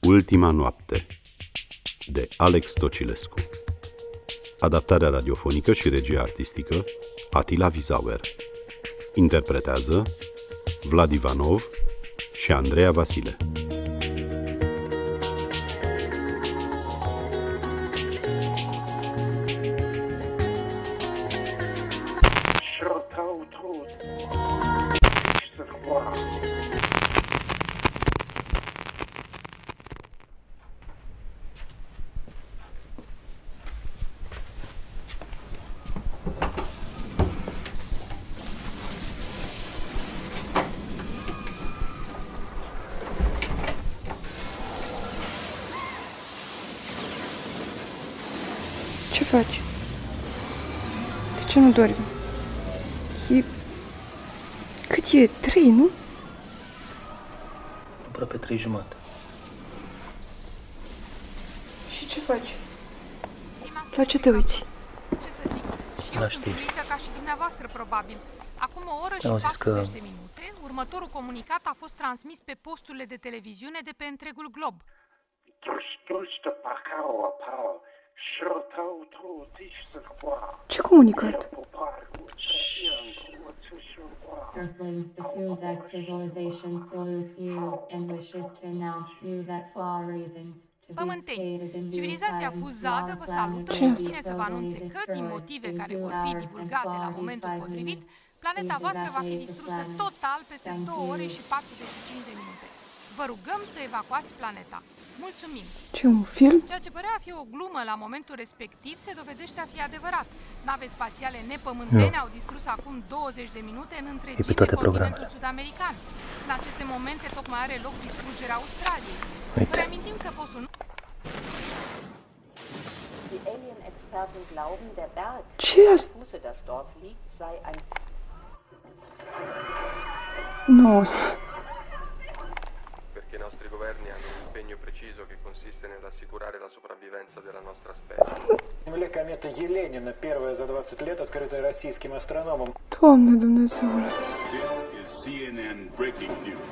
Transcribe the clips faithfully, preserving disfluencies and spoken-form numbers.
Ultima noapte de Alex Tocilescu. Adaptarea radiofonică și regia artistică Atila Vizauer. Interpretează Vlad Ivanov și Andreea Vasile. Ce faci? De ce nu dormi? E... Cât e? Trei, nu? Aproape trei jumate. Și ce faci? La ce te uiți? Ce să zic? Și eu La sunt știri. uluită ca și dumneavoastră, probabil. Acum o oră și Am zis că- patruzeci de minute, următorul comunicat a fost transmis pe posturile de televiziune de pe întregul glob. Ce comunicat? Earthlings, the Fuzak civilization salutes you and wishes to announce you that for reasons to be Pământeni, stated in due civilizația time, fuzadă long vă planet salută Ce și asta? ține să vă anunțe că, din motive care vor fi divulgate la momentul potrivit, planeta voastră va fi distrusă total peste două ore și patruzeci și cinci de minute. Vă rugăm să evacuați planeta. Mulțumim! Ce, un film? Ceea ce părea a fi o glumă la momentul respectiv se dovedește a fi adevărat. Nave spațiale nepământene Nu. au distrus acum douăzeci de minute în E întregime pe toate continentul programele. sud-american. În aceste momente tocmai are loc distrugerea Australiei. Vă Uite. reamintim că postul nu... Die Alien-Experten glauben, der Berg, Ce e asta? Fuße das Dorf liegt, sei ein Nu. Perché i nostri governi hanno un impegno preciso che consiste nell'assicurare la sopravvivenza della nostra specie. Земля комета Еленина, первая за двадцать лет, открытая российским астрономом. Doamne Dumnezeule. This is C N N breaking news.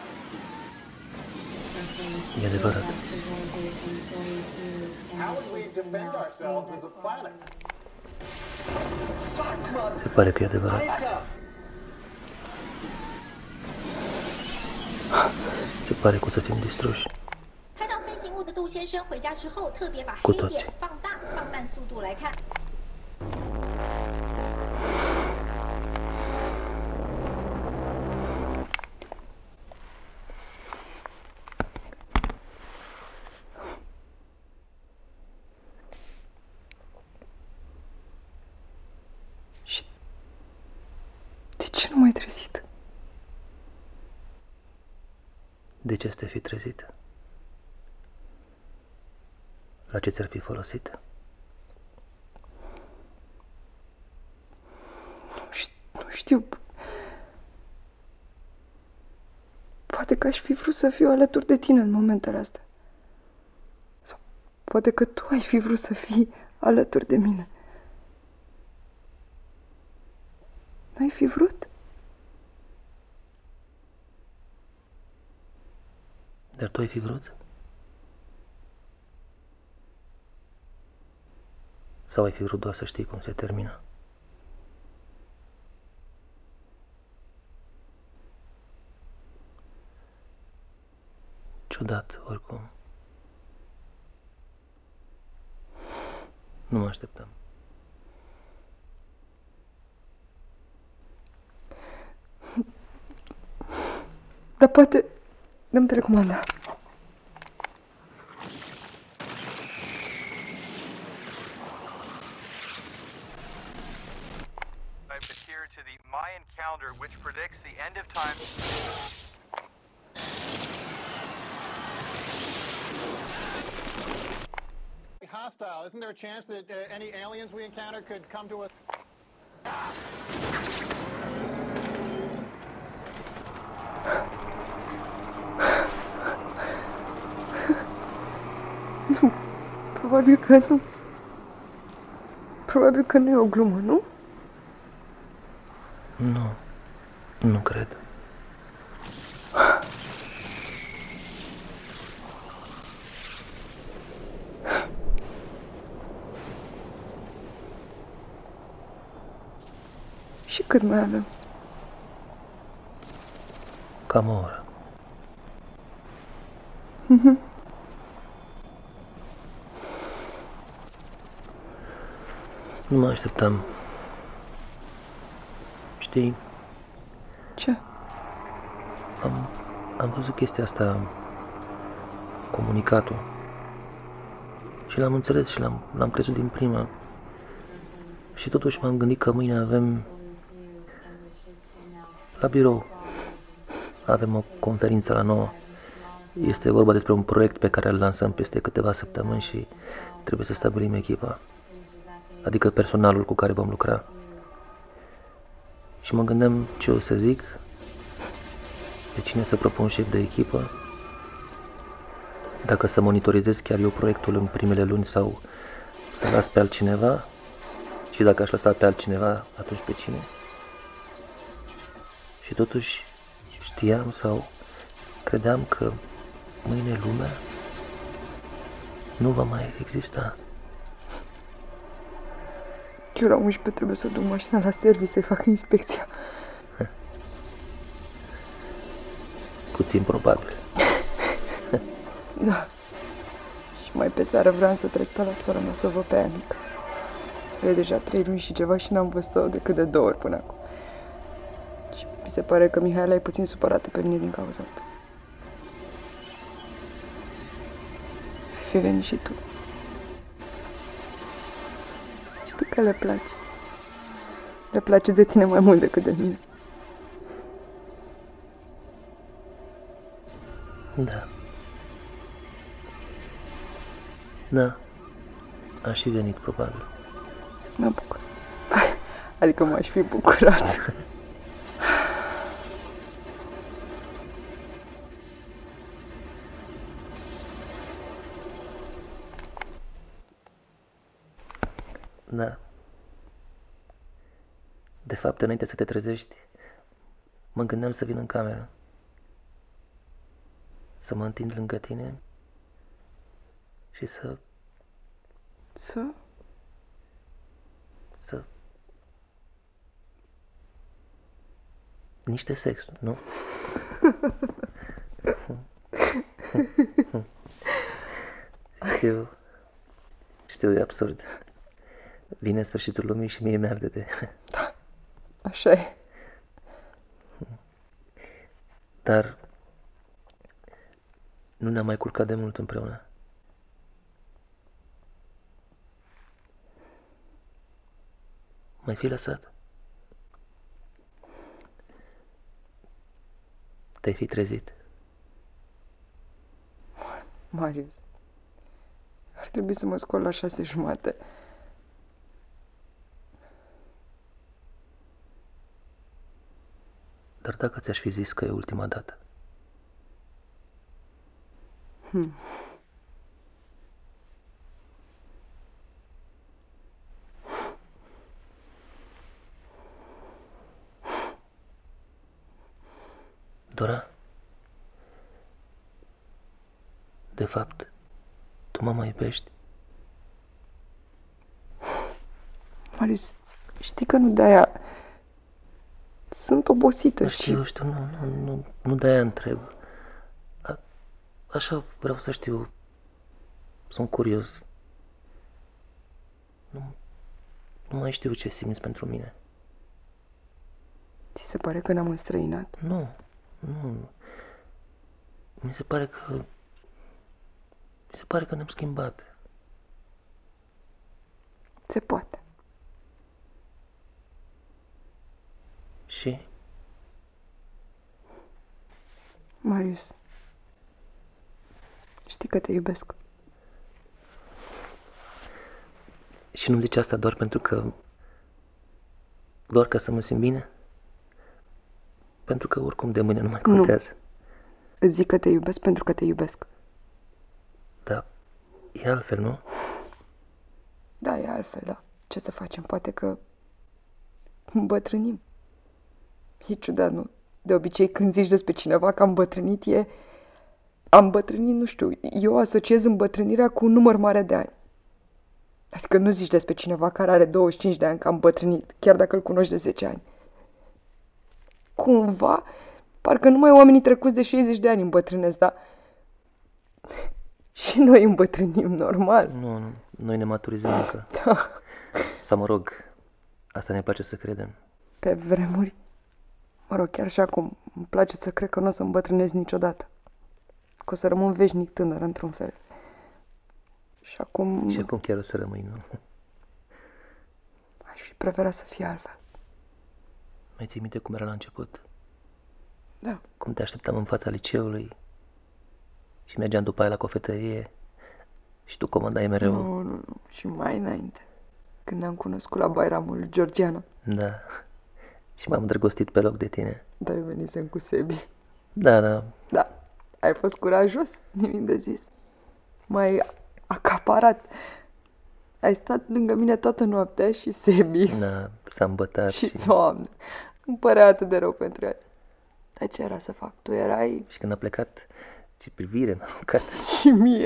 E adevărat. How would we defend ourselves as a planet? Se pare că e adevărat. Se pare că o să fim distruși. 拍到飞行物的杜先生回家之后，特别把 cu 黑 toții. 点放大，放慢速度来看。 Și de ce nu m-ai trezit? De ce să te fi trezit? La ce ți-ar fi folosit? Nu știu, nu știu. Poate că aș fi vrut să fiu alături de tine în momentele astea. Sau poate că tu ai fi vrut să fii alături de mine. N-ai fi vrut? Dar tu ai fi vrut? Sau ai fi vrut doar să știi cum se termină? Ciudat, oricum. Nu mă așteptam. Dar poate... Dă-mi telecomanda. I've adhered to the Mayan calendar, which predicts the end of time. Hostile. Isn't there a chance that uh, any aliens we encounter could come to us? Probabil că nu. Probabil că nu e o glumă, nu? Nu, nu cred. Și cât mai avem? Cam o oră. Mhm. Nu mă așteptam. Știi? Ce? Am, am văzut chestia asta, comunicatul. Și l-am înțeles și l-am, l-am crezut din prima. Și totuși m-am gândit că mâine avem, la birou, avem o conferință la nouă. Este vorba despre un proiect pe care îl lansăm peste câteva săptămâni și trebuie să stabilim echipa. Adică personalul cu care vom lucra. Și mă gândeam ce o să zic, pe cine să propun șef de echipă, dacă să monitorizez chiar eu proiectul în primele luni sau să las pe altcineva, și dacă aș lăsa pe altcineva, atunci pe cine? Și totuși știam sau credeam că mâine lumea nu va mai exista. Eu la unsprezece trebuie să duc mașina la serviciu să-i fac inspecția. Puțin probabil. Da. Și mai pe seară vreau să trec pe la sora mea să o văd pe aia mică. E deja trei luni și ceva și n-am văzut-o decât de două ori până acum. Și mi se pare că Mihaela e puțin supărată pe mine din cauza asta. Ai fi venit și tu. Știi că le place. Le place de tine mai mult decât de mine. Da. Da. Aș fi venit, probabil. Mă bucur. Adică m-aș fi bucurat. Da. De fapt, înainte să te trezești, mă gândeam să vin în cameră. Să mă întind lângă tine și să... Să? Să... Niște sex, nu? Știu... Știu, e absurd. Vine sfârșitul lumii și mie mi-arde de... Da, așa e. Dar... nu ne-am mai culcat de mult împreună. Mai fi lăsat? Te-ai fi trezit? Marius, ar trebui să mă scol la șase jumate. Dar dacă ți-aș fi zis că e ultima dată? Hmm. Dora? De fapt, tu mă mai iubești? Marius, știi că nu de-aia... Sunt obosită și... Știu, știu, nu, nu, nu, nu de-aia întreb. A, așa vreau să știu. Sunt curios. Nu, nu mai știu ce simți pentru mine. Ți se pare că ne-am înstrăinat? Nu, nu. Mi se pare că... Mi se pare că ne-am schimbat. Se poate. Și? Marius, știi că te iubesc. Și nu-mi zici asta doar pentru că... doar ca să mă simt bine? Pentru că oricum de mâine nu mai contează. Nu. Îți zic că te iubesc pentru că te iubesc. Da, e altfel, nu? Da, e altfel, da. Ce să facem? Poate că îmbătrânim. E ciudat, nu? De obicei, când zici despre cineva că am îmbătrânit, e... Am îmbătrânit, nu știu, eu asociez îmbătrânirea cu un număr mare de ani. Adică nu zici despre cineva care are douăzeci și cinci de ani că am îmbătrânit, chiar dacă îl cunoști de zece ani. cumva, parcă numai oamenii trecuți de șaizeci de ani îmbătrânesc, dar și noi îmbătrânim normal. Nu, nu, noi ne maturizăm încă. Da. Sau mă rog, asta ne place să credem. Pe vremuri, mă rog, chiar și acum, îmi place să cred că nu o să îmbătrânesc niciodată. Că o să rămân veșnic tânăr, într-un fel. Și acum... Și acum chiar o să rămâi, nu? Aș fi preferat să fie altfel. Mai ții minte cum era la început? Da. Cum te așteptam în fața liceului și mergeam după aia la cofetărie și tu comandai mereu. Nu, nu, nu. Și mai înainte, când ne-am cunoscut la Bairamul lui Georgiana. Da. Și m-am îndrăgostit pe loc de tine. Da, eu venisem cu Sebi. Da, da. Da. Ai fost curajos, nimic de zis. M-ai acaparat. Ai stat lângă mine toată noaptea și Sebi. Da, s-a îmbătat. Și, și... Doamne, îmi părea atât de rău pentru el. Dar ce era să fac? Tu erai... Și când a plecat, ce privire m-a aruncat. Și mie.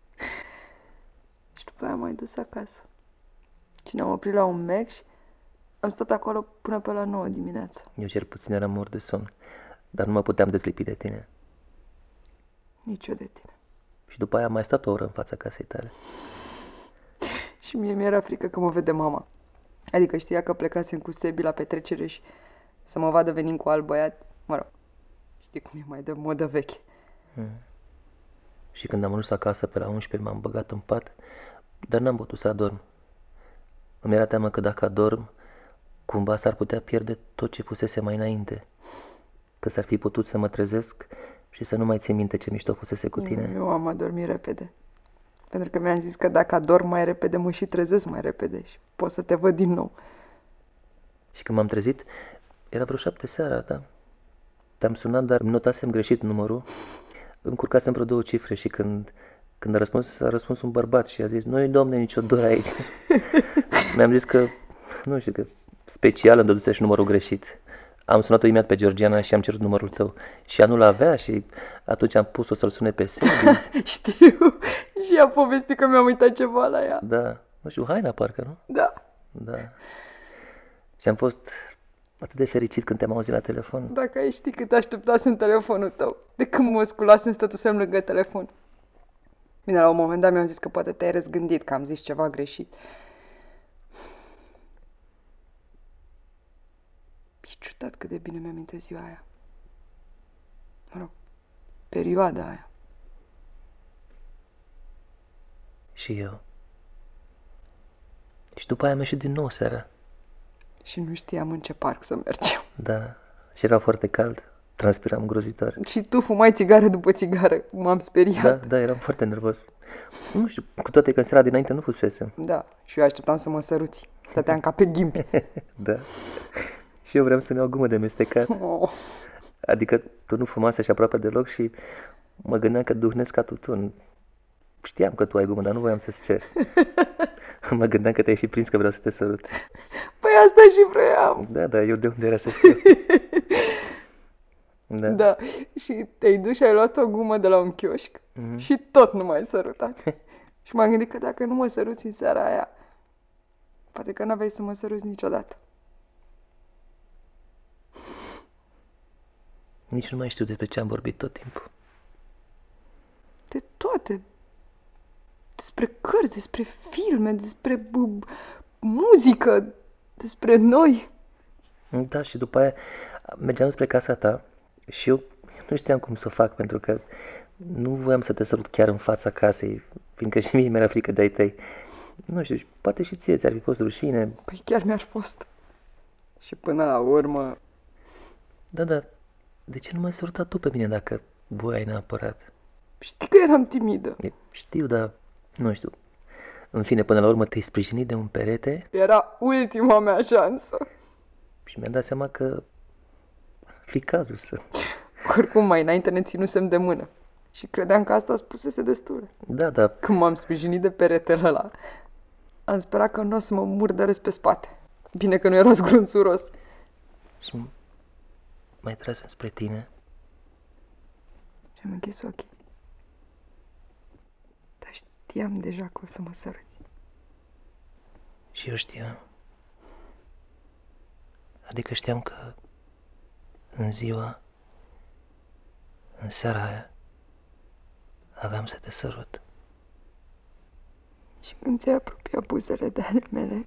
Și după aia m-ai dus acasă. Și ne-am oprit la un Mac și am stat acolo până pe la nouă dimineața. Eu cel puțin eram mort de somn, dar nu mă puteam dezlipi de tine. Nici eu de tine. Și după aia am mai stat o oră în fața casei tale. Și mie mi-era frică că mă vede mama. Adică știa că plecasem cu Sebi la petrecere și să mă vadă venind cu alt băiat. Mă rog, știi cum e mai de modă veche. Hmm. Și când am ajuns acasă pe la unsprezece m-am băgat în pat, dar n-am putut să adorm. Îmi era teamă că dacă adorm, cumva s-ar putea pierde tot ce fusese mai înainte. Că s-ar fi putut să mă trezesc și să nu mai țin minte ce mișto fusese cu tine. Eu am adormit repede. Pentru că mi-am zis că dacă adorm mai repede, mă și trezesc mai repede și pot să te văd din nou. Și când m-am trezit, era vreo șapte seara, da? Te-am sunat, dar îmi notasem greșit numărul. Încurcasem vreo două cifre și când, când a răspuns, a răspuns un bărbat și a zis: "Nu-i, domne, nicio doră aici." Mi-am zis că, nu știu, că special îmi dăduse și numărul greșit. Am sunat-o imediat pe Georgiana și am cerut numărul tău. Și ea nu l-avea și atunci am pus-o să-l sune pe Sebi. Știu. Și ea povesti că mi-am uitat ceva la ea. Da. Nu știu, haina parcă, nu? Da. Da. Și am fost atât de fericit când te-am auzit la telefon. Dacă ai ști cât așteptasem telefonul tău. De când mă sculasem, stătusem lângă telefon. Bine, la un moment dat mi-am zis că poate te-ai răzgândit, că am zis ceva greșit. E ciudat cât de bine mi-aminte ziua aia. Mă rog, perioada aia. Și eu. Și după aia am ieșit din nou seara. Și nu știam în ce parc să mergem. Da, și era foarte cald. Transpiram grozitor. Și tu fumai țigară după țigară. M-am speriat. Da, da, eram foarte nervos. Nu știu, cu toate că în seara dinainte nu fusesem. Da, și eu așteptam să mă săruți. Stăteam ca pe ghimpi. Da. Și eu vreau să-mi iau gumă de mestecat. Oh. Adică tu nu fumase așa aproape deloc și mă gândeam că duhnesc ca tutun. Știam că tu ai gumă, dar nu voiam să-ți cer. Mă gândeam că te-ai fi prins că vreau să te sărut. Păi asta și vreau. Da, da, eu de unde era să știu. Da. Da, și te-ai dus și ai luat o gumă de la un chioșc mm-hmm. și tot nu m-ai sărutat. Și m-am gândit că dacă nu mă săruți în seara aia, poate că n-aveai să mă săruți niciodată. Nici nu mai știu despre ce am vorbit tot timpul. De toate. Despre cărți, despre filme, despre b- muzică, despre noi. Da, și după aia mergeam spre casa ta și eu nu știam cum să fac, pentru că nu voiam să te sărut chiar în fața casei, fiindcă și mie mi-era frică de-ai tăi. Nu știu, poate și ție ți-ar fi fost rușine. Păi chiar mi-ar fost. Și până la urmă... Da, da, de ce nu m-ai sărutat tu pe mine dacă voiai neapărat? Știi că eram timidă. Știu, dar nu știu. În fine, până la urmă te-ai sprijinit de un perete. Era ultima mea șansă. Și mi-am dat seama că fi cazul să... Oricum, mai înainte ne ținusem de mână. Și credeam că asta spusese destule. Da, da. Când m-am sprijinit de peretele ăla, am sperat că nu o să mă murdăresc pe spate. Bine că nu era zgrunțuros. Și m-ai tras spre tine. Și am închis ochii. Dar știam deja că o să mă săruți. Și eu știam. Adică știam că în ziua, în seara aia, aveam să te sărut. Și când ți-ai apropiat buzele de ale mele,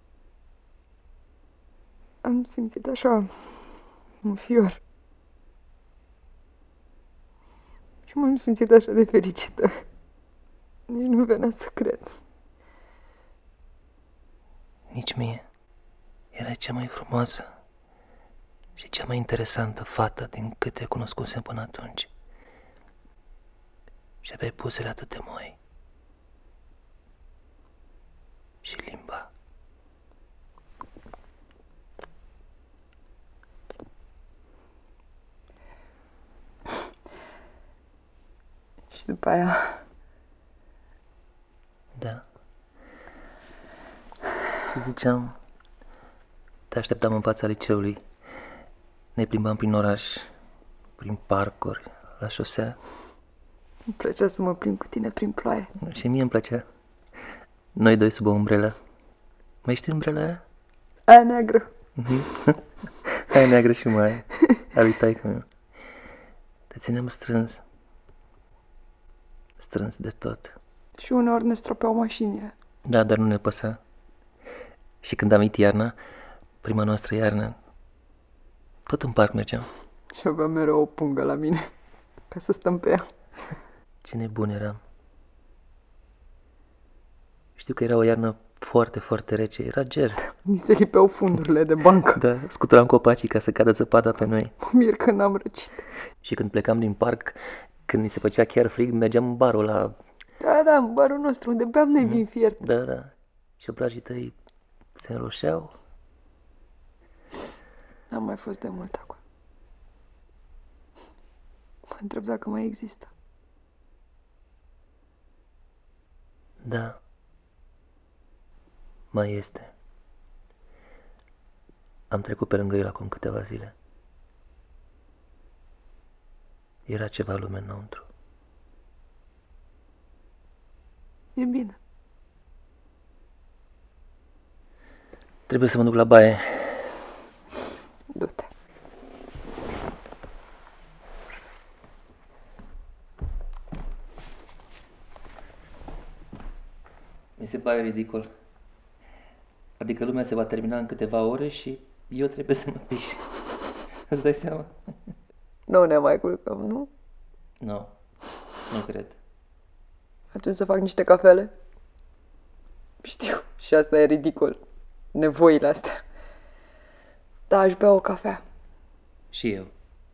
am simțit așa un fior. Și m-am simțit așa de fericită. Nici nu venea să cred. Nici mie. Erai cea mai frumoasă și cea mai interesantă fată din câte cunoscusem până atunci. Și aveai buzele atât de moi. Și limba. Și după aia... Da. Și ziceam, te așteptam în fața liceului. Ne plimbam prin oraș, prin parcuri, la șosea. Îmi plăcea să mă plimb cu tine prin ploaie. Și mie îmi plăcea. Noi doi sub o umbrelă. Mai știi umbrela aia? Aia neagră. Aia neagră și mai a lui taică meu. Te țineam strâns. Strâns de tot. Și uneori ne stropeau mașinile. Da, dar nu ne păsa. Și când a venit iarna, prima noastră iarnă, tot în parc mergeam. Și aveam mereu o pungă la mine, ca să stăm pe ea. Ce nebun eram. Știu că era o iarnă foarte, foarte rece, era ger. Ni se lipeau fundurile de bancă. Da, scuturam copacii ca să cadă zăpada pe noi. Mă mir că n-am răcit. Și când plecam din parc, când ni se făcea chiar frig, mergeam în barul la... Da, da, în barul nostru, unde beam noi vin fiert. Da, da. Și obrajii tăi se înroșeau. N-am mai fost de mult acolo. Mă întreb dacă mai există. Da. Mai este. Am trecut pe lângă el acum câteva zile. Era ceva lume înăuntru. E bine. Trebuie să mă duc la baie. Du-te. Mi se pare ridicol. Adică lumea se va termina în câteva ore și eu trebuie să mă piș. Îți dai seama? Nu ne mai culcăm, nu? Nu, nu cred. Atunci să fac niște cafele? Știu, și asta e ridicol. Nevoile astea. Da, aș bea o cafea. Și eu.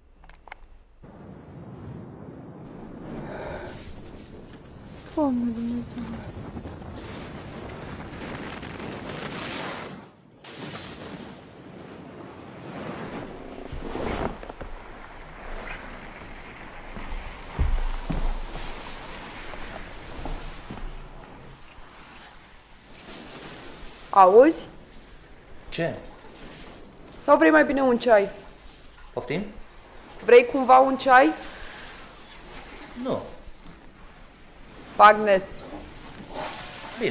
Doamne Dumnezeu. Auzi? Ce? Sau vrei mai bine un ceai? Poftim? Vrei cumva un ceai? Nu. Agnes. Bine.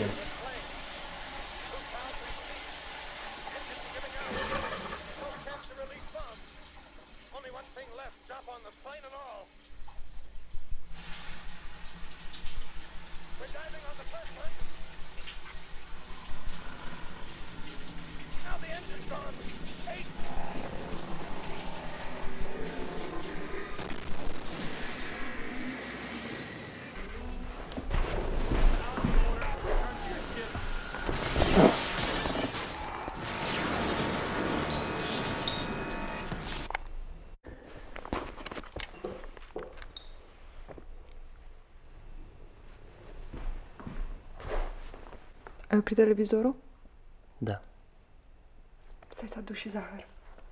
Ai oprit televizorul? Da. Stai să aduc și zahăr.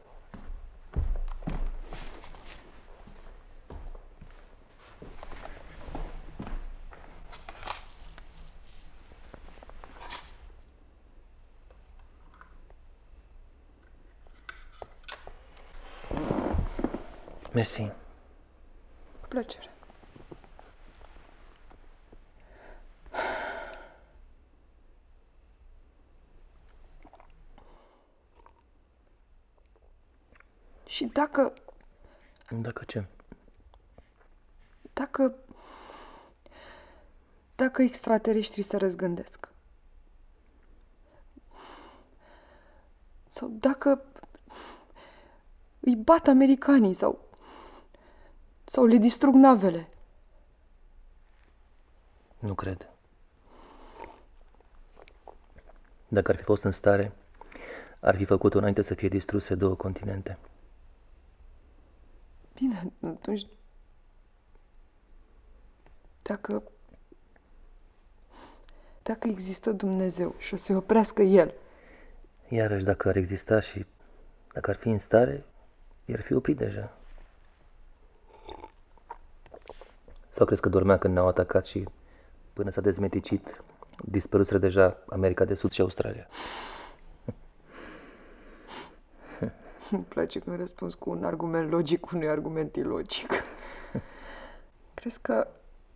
Mersi. Cu plăcere. Și dacă Dacă ce? Dacă... Dacă extraterestrii se răzgândesc. Sau dacă îi bat americanii sau... Sau le distrug navele. Nu cred. Dacă ar fi fost în stare, ar fi făcut-o înainte să fie distruse două continente. Bine, atunci... Dacă... Dacă există Dumnezeu și o să-i oprească El. Iarăși, dacă ar exista și dacă ar fi în stare, i-ar fi oprit deja. Sau crezi că dormea când ne-au atacat și până s-a dezmeticit, dispăruseră deja America de Sud și Australia? Îmi place când răspunzi cu un argument logic, cu unui argument ilogic. Crezi că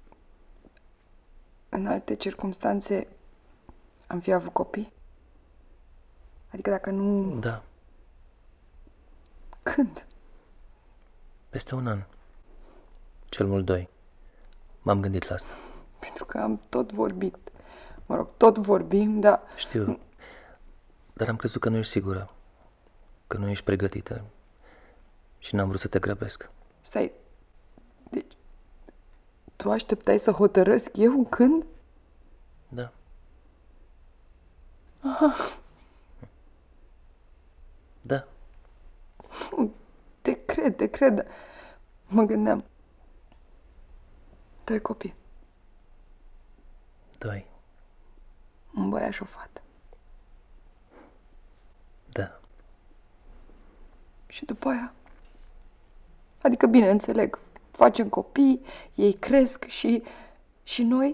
în alte circumstanțe am fi avut copii? Adică dacă nu... Da. Când? Peste un an. Cel mult doi. M-am gândit la asta. Pentru că am tot vorbit. Mă rog, tot vorbim, dar... Știu. Dar am crezut că nu ești sigură. Că nu ești pregătită. Și n-am vrut să te grăbesc. Stai. Deci... Tu așteptai să hotărăsc eu când? Da. Aha. Da. Te cred, te cred. Mă gândeam. Doi copii. Doi. Un băiat și o fată. Da. Și după aia? Adică, bine, înțeleg. Facem copii, ei cresc și... Și noi?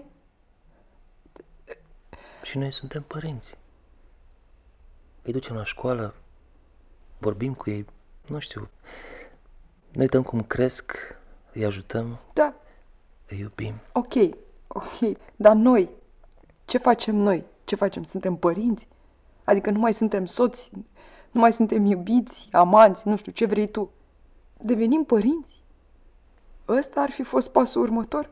Și noi suntem părinți. Îi ducem la școală, vorbim cu ei, nu știu. Ne uităm cum cresc, îi ajutăm. Da. Îi iubim. Ok, ok. Dar noi? Ce facem noi? Ce facem? Suntem părinți? Adică nu mai suntem soți, nu mai suntem iubiți, amanți, nu știu, ce vrei tu. Devenim părinți? Ăsta ar fi fost pasul următor?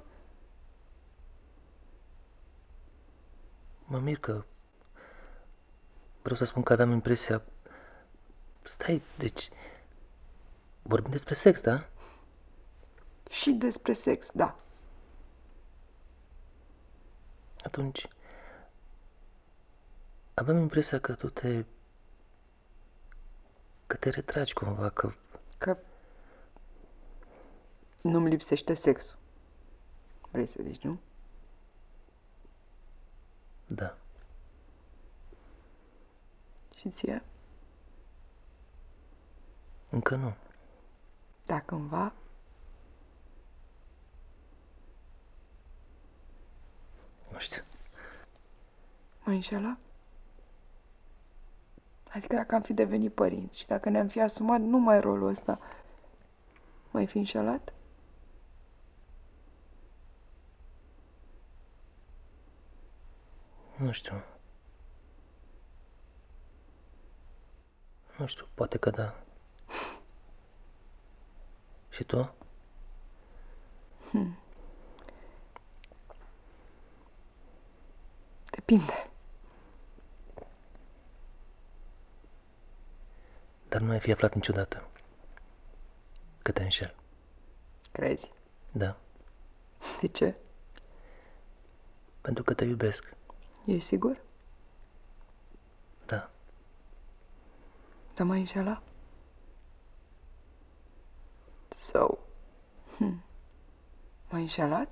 Mă mir că... Vreau să spun că aveam impresia... Stai, deci... Vorbim despre sex, da? Și despre sex, da. Atunci... Aveam impresia că tu te... Că te retragi cumva, că... Că... Nu-mi lipsește sexul. Vrei să zici, nu? Da. Și ție? Încă nu. Da, cândva? Nu știu. M-ai înșelat? Adică dacă am fi devenit părinți și dacă ne-am fi asumat numai rolul ăsta, m-ai fi înșelat? Nu știu. Nu știu, poate că da. Și tu? Hmm. Depinde. Dar nu ai fi aflat niciodată că te înșel. Crezi? Da. De ce? Pentru că te iubesc. Ești sigur? Da. Dar m-ai înșelat? So, hmm. M-ai înșelat?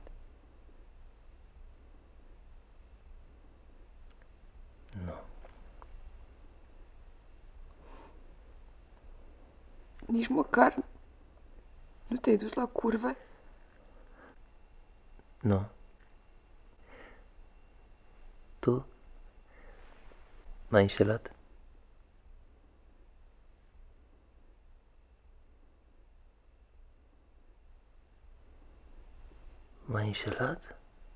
Nu. Nici măcar nu te-ai dus la curve? Nu. Tu m-ai înșelat? M-ai înșelat?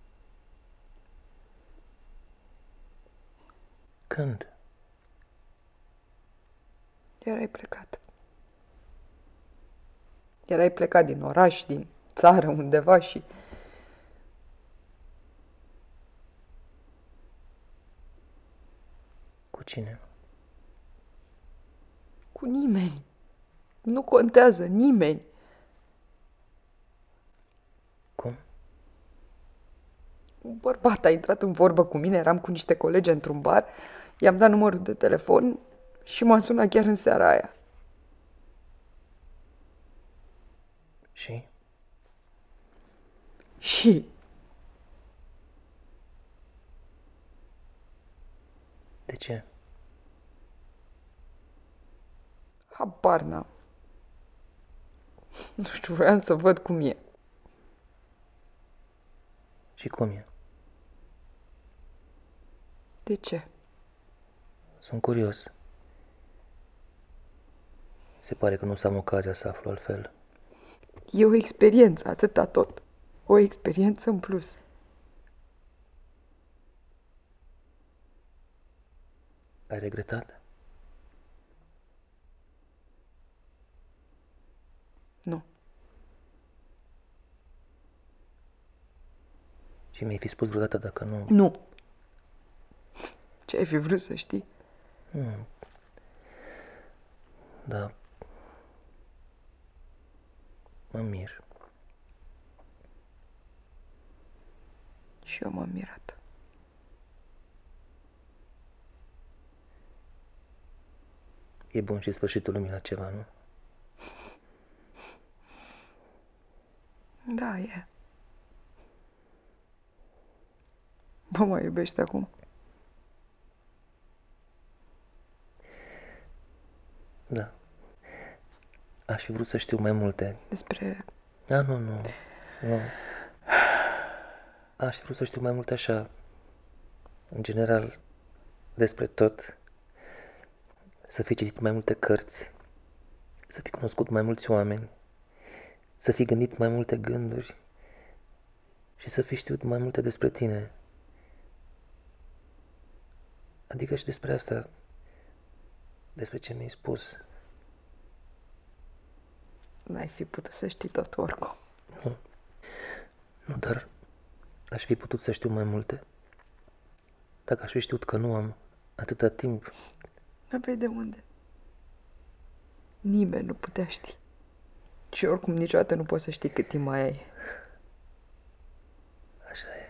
Când? Iar ai plecat. Erai plecat din oraș, din țară, undeva și... Cu cine? Cu nimeni. Nu contează, nimeni. Cum? Un bărbat a intrat în vorbă cu mine, eram cu niște colegi într-un bar, i-am dat numărul de telefon și m-a sunat chiar în seara aia. Și? Și? De ce? Habar n-am. Nu știu, vreau să văd cum e. Și cum e? De ce? Sunt curios. Se pare că nu s-am ocazia să aflu altfel. E o experiență, atâta tot. O experiență în plus. Ai regretat? Nu. Și mi-ai fi spus vreodată dacă nu... Nu. Ce ai fi vrut să știi? Hmm. Da. Mă mir. Și eu m-am mirat. E bun și sfârșitul lumii la ceva, nu? Da, e. Mă mai iubești acum? Da. Aș fi vrut să știu mai multe. Despre... Da, nu, nu. Nu. Aș fi vrut să știu mai multe așa, în general, despre tot. Să fi citit mai multe cărți. Să fi cunoscut mai mulți oameni. Să fi gândit mai multe gânduri. Și să fi știut mai multe despre tine. Adică și despre asta, despre ce mi-ai spus. N-ai fi putut să știi tot oricum. Nu. Nu, dar aș fi putut să știu mai multe. Dacă aș fi știut că nu am atâta timp. N-aveai de unde. Nimeni nu putea ști. Și oricum niciodată nu poți să știi cât timp mai ai. Așa e.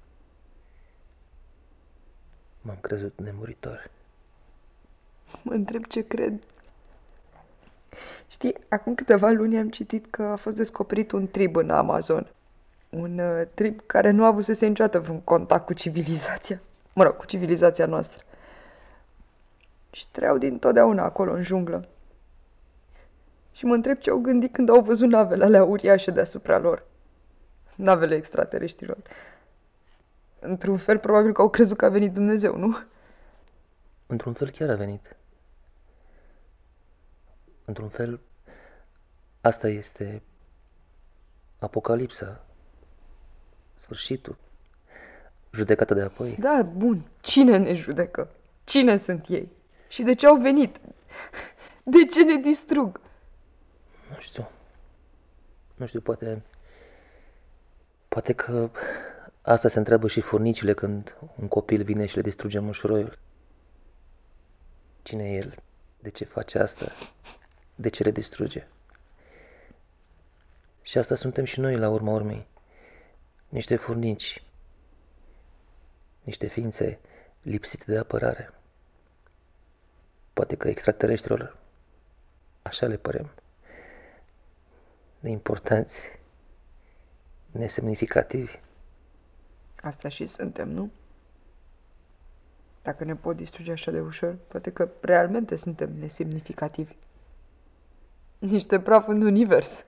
M-am crezut nemuritor. Mă întreb ce cred. Știi, acum câteva luni am citit că a fost descoperit un trib în Amazon. Un uh, trib care nu a avut să se niciodată vreun contact cu civilizația. Mă rog, cu civilizația noastră. Și trăiau dintotdeauna acolo, în junglă. Și mă întreb ce au gândit când au văzut navele alea uriașe deasupra lor. Navele extraterestrilor. Într-un fel, probabil că au crezut că a venit Dumnezeu, nu? Într-un fel chiar a venit. Într-un fel, asta este apocalipsa, sfârșitul, judecata de apoi. Da, bun. Cine ne judecă? Cine sunt ei? Și de ce au venit? De ce ne distrug? Nu știu. Nu știu, poate... Poate că asta se întreabă și furnicile când un copil vine și le distruge mușuroiul. Cine e el? De ce face asta? De ce le distruge? Și asta suntem și noi la urma urmei. Niște furnici. Niște ființe lipsite de apărare. Poate că extraterestrilor așa le părem. Neimportanți. Nesemnificativi. Asta și suntem, nu? Dacă ne pot distruge așa de ușor, poate că realmente suntem nesemnificativi. Niște praf în univers.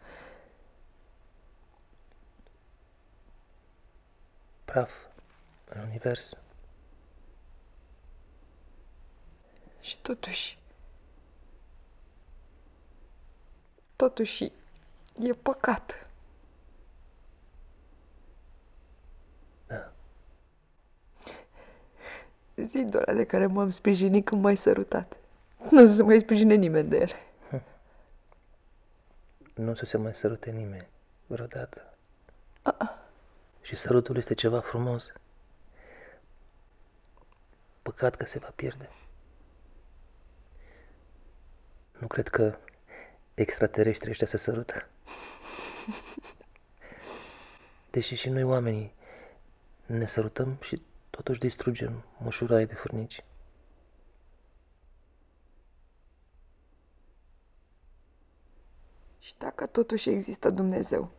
Praf în univers. Și totuși... Totuși, e păcat. Da. Zidul ăla de care m-am sprijinit când m-ai sărutat. Nu o să se mai sprijine nimeni de el. nu o să se mai sărute nimeni vreodată. Și sărutul este ceva frumos. Păcat că se va pierde. Nu cred că extraterestrii ăștia se sărută. Deși și noi oamenii ne sărutăm și totuși distrugem mușuroaie de furnici. Și dacă totuși există Dumnezeu?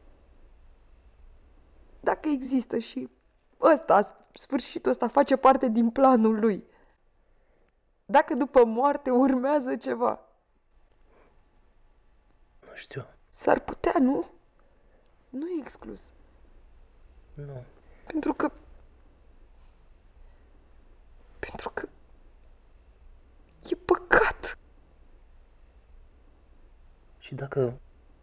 Dacă există și ăsta, sfârșitul ăsta face parte din planul lui. Dacă după moarte urmează ceva. Nu știu. S-ar putea, nu? Nu e exclus. Nu. Pentru că... Pentru că... E păcat. Și dacă...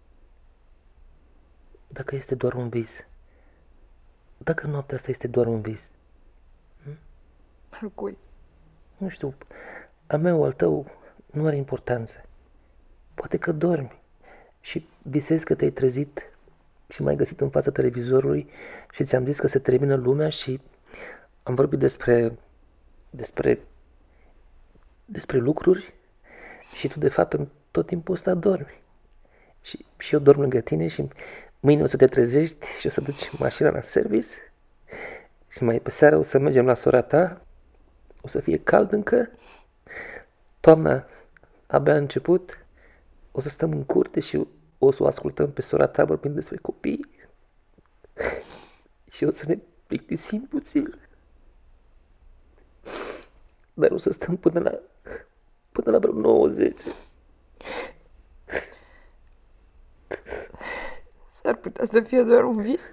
Dacă este doar un vis? Dacă noaptea asta este doar un vis? Hm? Al cui? Nu știu, al meu, al tău, nu are importanță. Poate că dormi și visezi că te-ai trezit și m-ai găsit în fața televizorului și ți-am zis că se termină lumea și am vorbit despre... despre... despre lucruri și tu de fapt în tot timpul ăsta dormi. Și, și eu dorm lângă tine și mâine o să te trezești și o să duci mașina la service și mai pe seară o să mergem la sora ta, o să fie cald încă, toamna abia a început, o să stăm în curte și o să o ascultăm pe sora ta vorbind despre copii și o să ne plictisim puțin, dar o să stăm până la până la vreo nouăzeci. S-ar putea să fie doar un vis?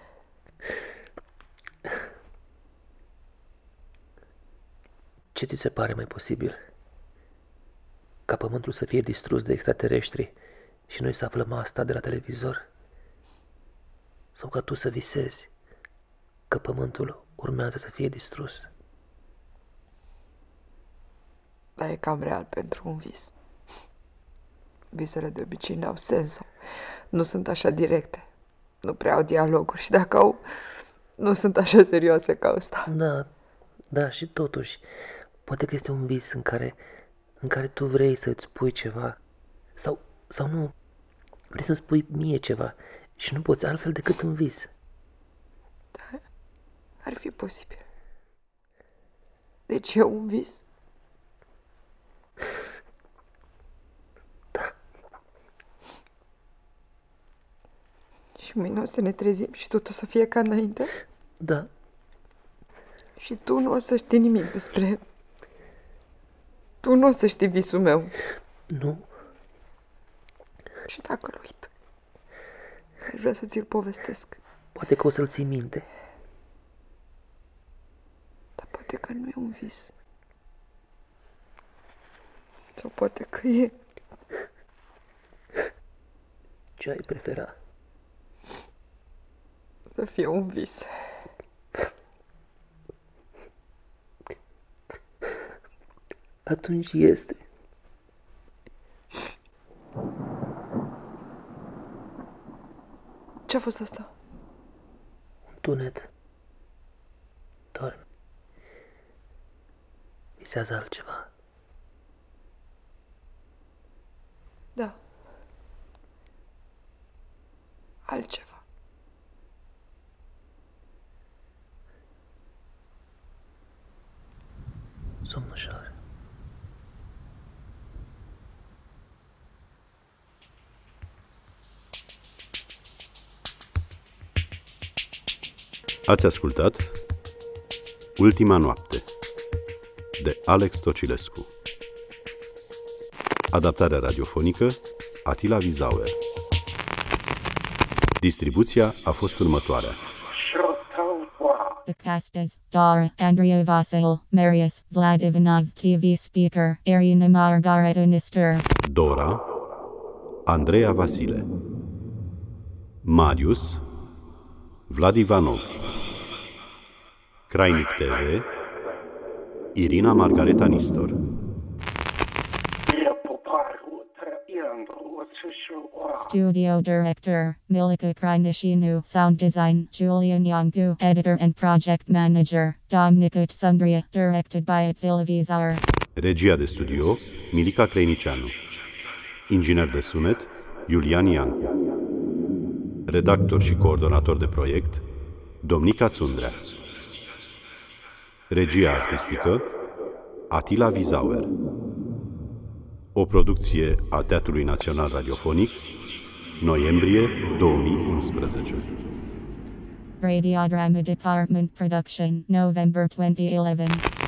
Ce ți se pare mai posibil? Ca pământul să fie distrus de extraterestri și noi să aflăm asta de la televizor? Sau ca tu să visezi că pământul urmează să fie distrus? Dar e cam real pentru un vis. Visele de obicei n-au sens, nu sunt așa directe, nu prea au dialoguri și dacă au, nu sunt așa serioase ca ăsta. Da, da, și totuși, poate că este un vis în care, în care tu vrei să-ți spui ceva sau, sau nu, vrei să-mi spui mie ceva și nu poți altfel decât în vis. Da, ar fi posibil. Deci e un vis? Și mâine o să ne trezim și tot o să fie ca înainte? Da. Și tu nu o să știi nimic despre... Tu nu o să știi visul meu. Nu. Și dacă îl uit, aș vrea să ți-l povestesc. Poate că o să-l ții minte. Dar poate că nu e un vis. Sau poate că e... Ce ai prefera? Să fie un vis. Atunci este. Ce-a fost asta? Un tunet. Dormi. Visează altceva. Da. Altceva. Somn ușor. Ați ascultat Ultima noapte de Alex Tocilescu. Adaptarea radiofonică Atila Vizauer. Distribuția a fost următoarea. The cast is Dara, Andrea Vasil, Marius, Vlad Ivanov, T V speaker, Ariana Margareta Nistor. Dora, Andreea Vasile. Marius, Vlad Ivanov. Crainic T V, Irina Margareta Nistor. Studio director, Milika Krynishinu. Sound design, Julian Yangu. Editor and project manager, Dominic Sundria. Directed by Televizor. Regia de studio, Milica Creinicianu. Inginer de sunet, Iulian Iancu. Redactor și coordonator de proiect, Domnica Țundrea. Regia artistică, Atila Vizauer. O producție a Teatrului Național Radiofonic, noiembrie două mii unsprezece. Radio Drama Department Production, November twenty eleven.